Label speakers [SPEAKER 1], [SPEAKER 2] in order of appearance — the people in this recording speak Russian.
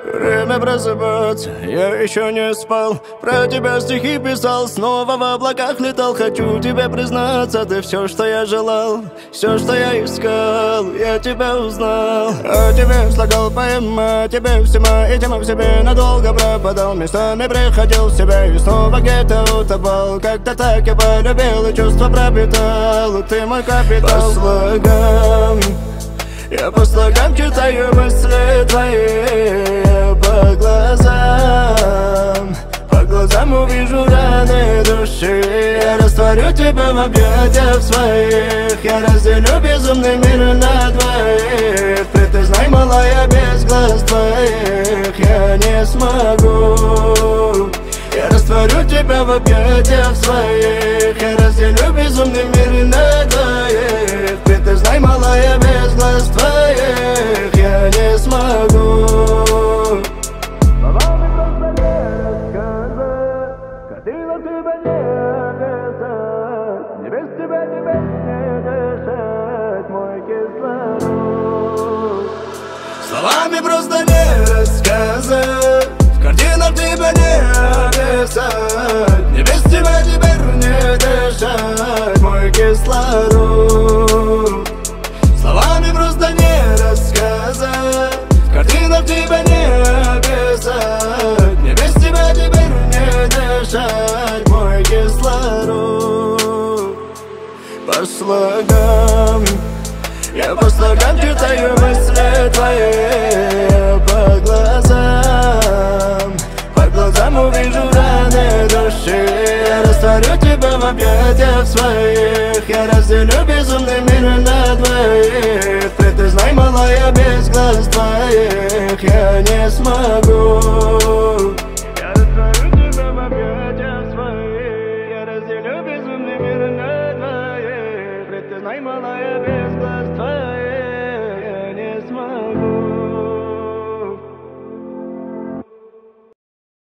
[SPEAKER 1] Время просыпаться, я еще не спал. Про тебя стихи писал, снова в облаках летал. Хочу тебе признаться, ты все, что я желал, все, что я искал, я тебя узнал. О тебе слагал поэма, тебе всема и тема в себе надолго пропадал. Местами приходил в себя и снова где-то утопал. Как-то так я полюбил и чувства пропитал. Ты мой капитал. По слогам я по слогам читаю мысли твои. По глазам увижу раны души. Я растворю тебя в объятиях своих. Я разделю безумный мир на двоих. Ты знай, малая, без глаз твоих я не смогу. Я растворю тебя в объятиях своих. Я разделю безумный мир на двоих. Ты знай, малая, без глаз твоих я не смогу. Словами просто не рассказать, картинок тебя не описать. Не без тебя теперь не дышать, мой кислород. Словами просто не рассказать, в картинах тебя не описать. Не без тебя теперь не дышать, мой кислород. Словами просто не рассказать, в картинах тебя не описать. Не без тебя теперь не дышать, мой кислород. По слогам я по слогам читаю мысли твои. По глазам увижу раны души. Я растворю тебя в объятиях своих. Я разделю безумный мир на двоих. Ты знай, малая, без глаз твоих я не смогу. Я растворю тебя в объятиях своих. Я разделю безумный мир на двоих. Ты знай, малая.